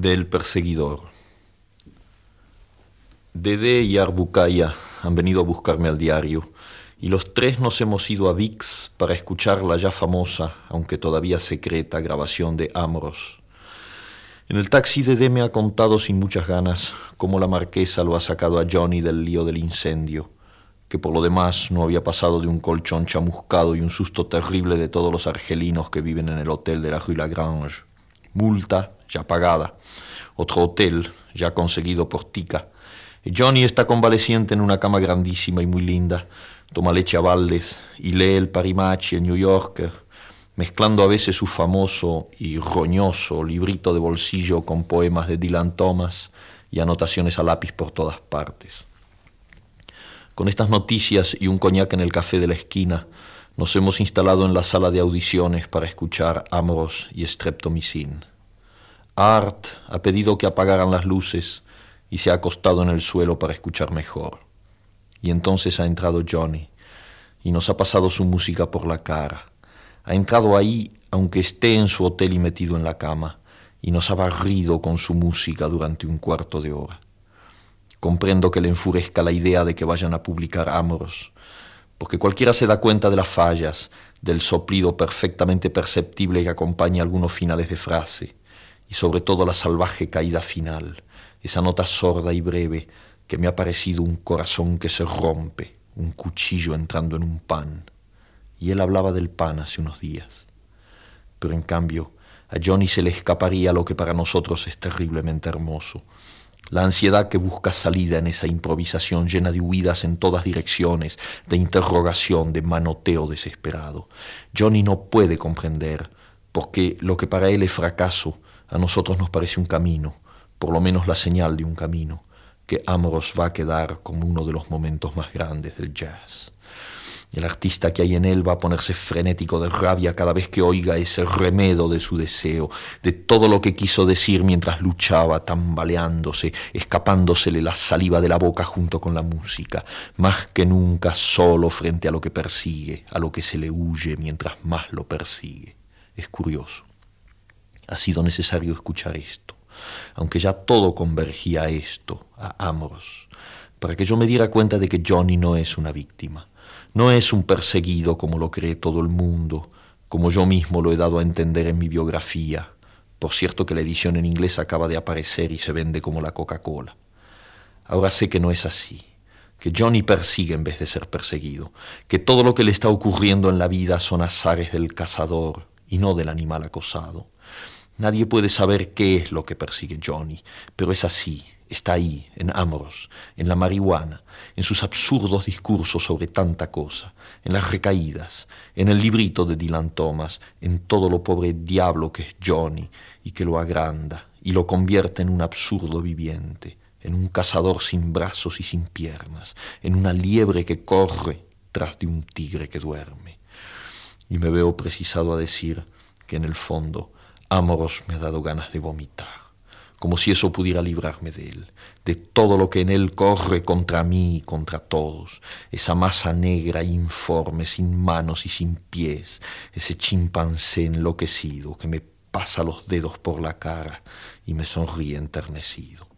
Del perseguidor. Dede y Arbukaya han venido a buscarme al diario y los tres nos hemos ido a VIX para escuchar la ya famosa, aunque todavía secreta, grabación de Amoros. En el taxi Dede me ha contado sin muchas ganas cómo la marquesa lo ha sacado a Johnny del lío del incendio, que por lo demás no había pasado de un colchón chamuscado y un susto terrible de todos los argelinos que viven en el hotel de la Rue Lagrange. Multa ya pagada, otro hotel ya conseguido por Tica. Johnny está convaleciente en una cama grandísima y muy linda, toma leche a baldes y lee el Parimachi, el New Yorker, mezclando a veces su famoso y roñoso librito de bolsillo con poemas de Dylan Thomas y anotaciones a lápiz por todas partes. Con estas noticias y un coñac en el café de la esquina, nos hemos instalado en la sala de audiciones para escuchar Amoros y Streptomycin. Art ha pedido que apagaran las luces y se ha acostado en el suelo para escuchar mejor. Y entonces ha entrado Johnny y nos ha pasado su música por la cara. Ha entrado ahí aunque esté en su hotel y metido en la cama, y nos ha barrido con su música durante un cuarto de hora. Comprendo que le enfurezca la idea de que vayan a publicar Amoros, porque cualquiera se da cuenta de las fallas, del soplido perfectamente perceptible que acompaña algunos finales de frase, y sobre todo la salvaje caída final, esa nota sorda y breve que me ha parecido un corazón que se rompe, un cuchillo entrando en un pan. Y él hablaba del pan hace unos días. Pero en cambio, a Johnny se le escaparía lo que para nosotros es terriblemente hermoso. La ansiedad que busca salida en esa improvisación llena de huidas en todas direcciones, de interrogación, de manoteo desesperado. Johnny no puede comprender, porque lo que para él es fracaso, a nosotros nos parece un camino, por lo menos la señal de un camino, que Amoros va a quedar como uno de los momentos más grandes del jazz. El artista que hay en él va a ponerse frenético de rabia cada vez que oiga ese remedo de su deseo, de todo lo que quiso decir mientras luchaba, tambaleándose, escapándosele la saliva de la boca junto con la música, más que nunca solo frente a lo que persigue, a lo que se le huye mientras más lo persigue. Es curioso. Ha sido necesario escuchar esto, aunque ya todo convergía a esto, a Amoros, para que yo me diera cuenta de que Johnny no es una víctima. No es un perseguido como lo cree todo el mundo, como yo mismo lo he dado a entender en mi biografía. Por cierto que la edición en inglés acaba de aparecer y se vende como la Coca-Cola. Ahora sé que no es así, que Johnny persigue en vez de ser perseguido, que todo lo que le está ocurriendo en la vida son azares del cazador y no del animal acosado. Nadie puede saber qué es lo que persigue Johnny, pero es así. Está ahí, en Amoros, en la marihuana, en sus absurdos discursos sobre tanta cosa, en las recaídas, en el librito de Dylan Thomas, en todo lo pobre diablo que es Johnny y que lo agranda y lo convierte en un absurdo viviente, en un cazador sin brazos y sin piernas, en una liebre que corre tras de un tigre que duerme. Y me veo precisado a decir que en el fondo Amoros me ha dado ganas de vomitar, como si eso pudiera librarme de él, de todo lo que en él corre contra mí y contra todos, esa masa negra informe, sin manos y sin pies, ese chimpancé enloquecido que me pasa los dedos por la cara y me sonríe enternecido.